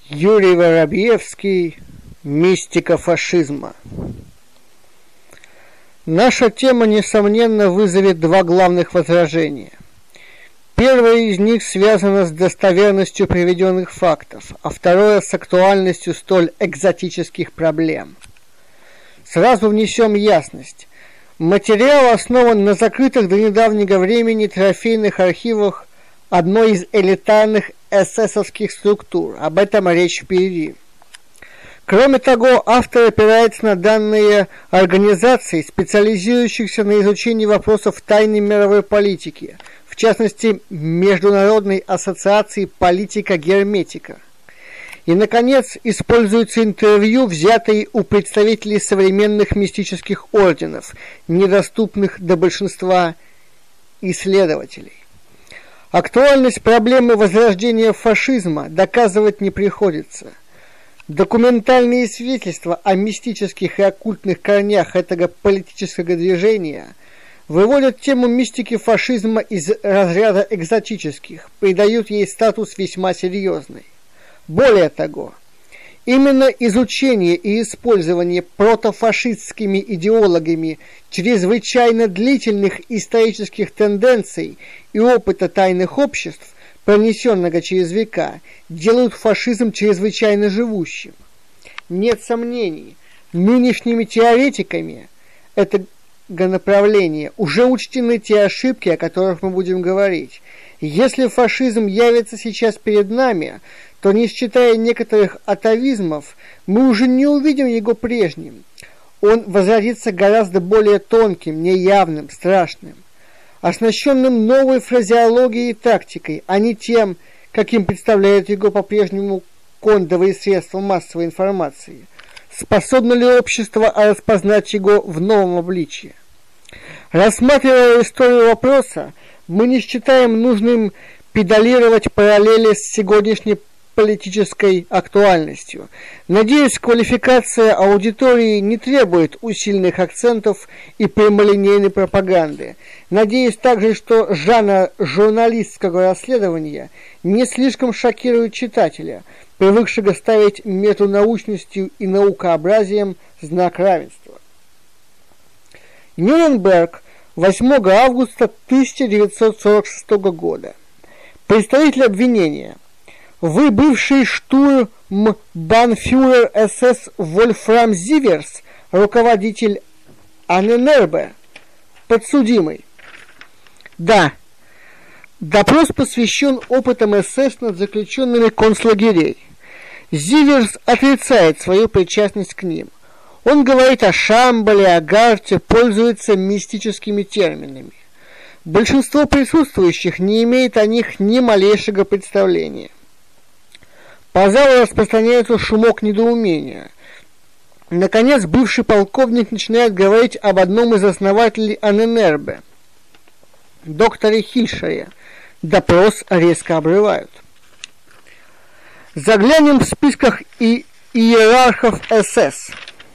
Юрий Воробьевский. Мистика фашизма. Наша тема, несомненно, вызовет два главных возражения. Первое из них связано с достоверностью приведенных фактов, а второе с актуальностью столь экзотических проблем. Сразу внесем ясность. Материал основан на закрытых до недавнего времени трофейных архивах одной из элитарных эсэсовских структур. Об этом речь впереди. Кроме того, автор опирается на данные организаций, специализирующихся на изучении вопросов тайной мировой политики, в частности, Международной ассоциации политика-герметика. И, наконец, используются интервью, взятые у представителей современных мистических орденов, недоступных до большинства исследователей. Актуальность проблемы возрождения фашизма доказывать не приходится. Документальные свидетельства о мистических и оккультных корнях этого политического движения выводят тему мистики фашизма из разряда экзотических, придают ей статус весьма серьезный. Более того, именно изучение и использование протофашистскими идеологами чрезвычайно длительных исторических тенденций и опыта тайных обществ, пронесенного через века, делают фашизм чрезвычайно живущим. Нет сомнений, нынешними теоретиками этого направления уже учтены те ошибки, о которых мы будем говорить. Если фашизм явится сейчас перед нами, то, не считая некоторых атовизмов, мы уже не увидим его прежним. Он возродится гораздо более тонким, неявным, страшным, оснащенным новой фразеологией и тактикой, а не тем, каким представляют его по-прежнему кондовые средства массовой информации. Способно ли общество распознать его в новом обличии? Рассматривая историю вопроса, мы не считаем нужным педалировать параллели с сегодняшней политической актуальностью. Надеюсь, квалификация аудитории не требует усиленных акцентов и прямолинейной пропаганды. Надеюсь также, что жанр журналистского расследования не слишком шокирует читателя, привыкшего ставить между научностью и наукообразием знак равенства. Нюрнберг, 8 августа 1946 года. Представитель обвинения. Вы бывший штурмбанфюрер СС Вольфрам Зиверс, руководитель Анненербе, подсудимый. Да. Допрос посвящен опытам СС над заключенными концлагерей. Зиверс отрицает свою причастность к ним. Он говорит о Шамбале, о Гарте, пользуется мистическими терминами. Большинство присутствующих не имеет о них ни малейшего представления. По залу распространяется шумок недоумения. Наконец, бывший полковник начинает говорить об одном из основателей Анненербе, докторе Хильшере. Допрос резко обрывают. Заглянем в списках иерархов СС.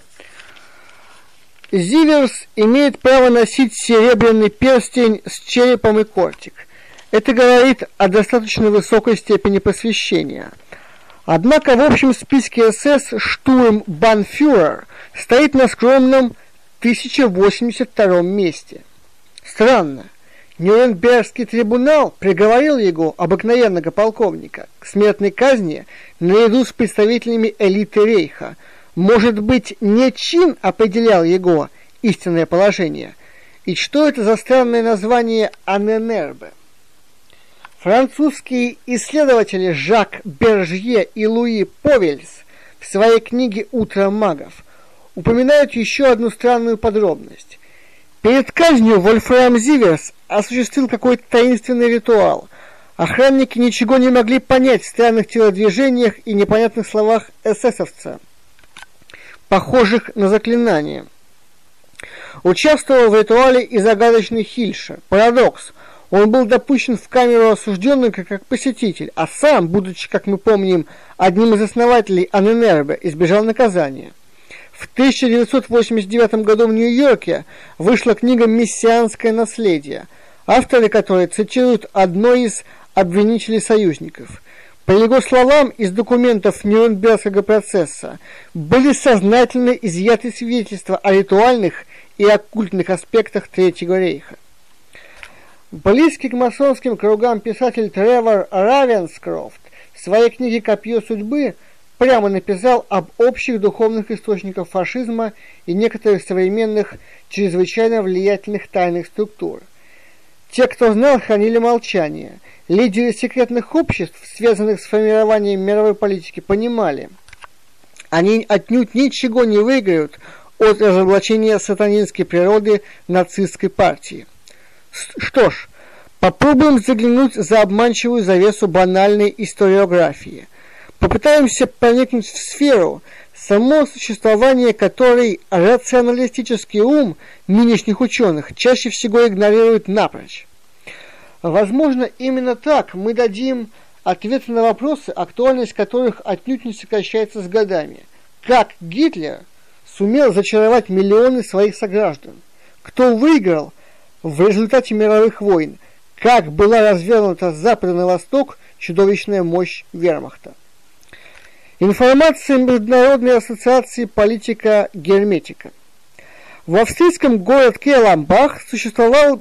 Зиверс имеет право носить серебряный перстень с черепом и кортик. Это говорит о достаточно высокой степени посвящения. Однако в общем списке СС штурмбанфюрер стоит на скромном 1082 месте. Странно. Нюрнбергский трибунал приговорил его, обыкновенного полковника, к смертной казни наряду с представителями элиты Рейха. Может быть, не чин определял его истинное положение? И что это за странное название Анненербе? Французские исследователи Жак Бержье и Луи Повельс в своей книге «Утро магов» упоминают еще одну странную подробность. Перед казнью Вольфрам Зиверс осуществил какой-то таинственный ритуал. Охранники ничего не могли понять в странных телодвижениях и непонятных словах эсэсовца, похожих на заклинания. Участвовал в ритуале и загадочный Хильше. Парадокс. Он был допущен в камеру осужденных как посетитель, а сам, будучи, как мы помним, одним из основателей Анненербе, избежал наказания. В 1989 году в Нью-Йорке вышла книга «Мессианское наследие», авторы которой цитируют одно из обвинителей союзников. По его словам, из документов Нюрнбергского процесса были сознательно изъяты свидетельства о ритуальных и оккультных аспектах Третьего рейха. Близкий к масонским кругам писатель Тревор Равенскрофт в своей книге «Копье судьбы» прямо написал об общих духовных источниках фашизма и некоторых современных чрезвычайно влиятельных тайных структур. Те, кто знал, хранили молчание. Лидеры секретных обществ, связанных с формированием мировой политики, понимали, они отнюдь ничего не выиграют от разоблачения сатанинской природы нацистской партии. Что ж, попробуем заглянуть за обманчивую завесу банальной историографии. Попытаемся проникнуть в сферу, само существование которой рационалистический ум нынешних ученых чаще всего игнорирует напрочь. Возможно, именно так мы дадим ответы на вопросы, актуальность которых отнюдь не сокращается с годами. Как Гитлер сумел зачаровать миллионы своих сограждан? Кто выиграл в результате мировых войн? Как была развернута с запада на восток чудовищная мощь вермахта? Информация Международной ассоциации политика-герметика. В австрийском городке Ламбах существовал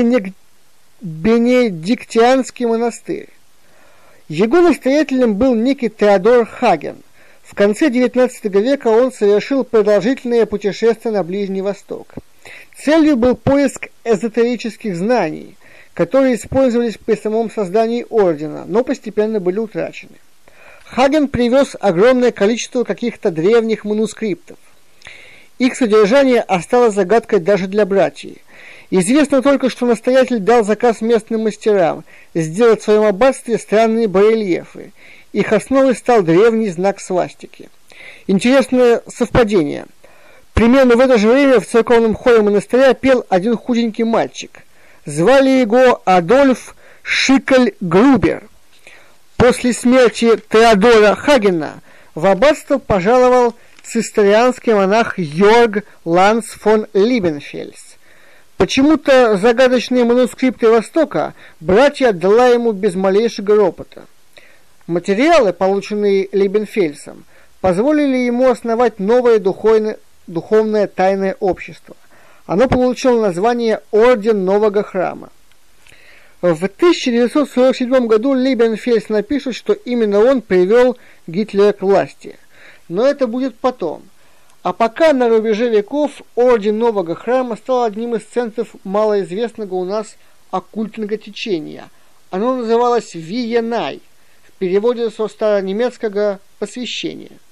Бенедиктианский монастырь. Его настоятелем был некий Теодор Хаген. В конце XIX века он совершил продолжительное путешествие на Ближний Восток. Целью был поиск эзотерических знаний, которые использовались при самом создании ордена, но постепенно были утрачены. Хаген привез огромное количество каких-то древних манускриптов. Их содержание осталось загадкой даже для братьев. Известно только, что настоятель дал заказ местным мастерам сделать в своем аббатстве странные барельефы. Их основой стал древний знак свастики. Интересное совпадение. Примерно в это же время в церковном хоре монастыря пел один худенький мальчик. Звали его Адольф Шикль-Грубер. После смерти Теодора Хагена в аббатство пожаловал цистерианский монах Йорг Ланс фон Либенфельс. Почему-то загадочные манускрипты Востока братья отдала ему без малейшего ропота. Материалы, полученные Либенфельсом, позволили ему основать новое духовное тайное общество. Оно получило название Орден Нового Храма. В 1947 году Либенфельс напишет, что именно он привел Гитлера к власти. Но это будет потом. А пока на рубеже веков Орден Нового Храма стал одним из центров малоизвестного у нас оккультного течения. Оно называлось Виенай, в переводе со старонемецкого «посвящение».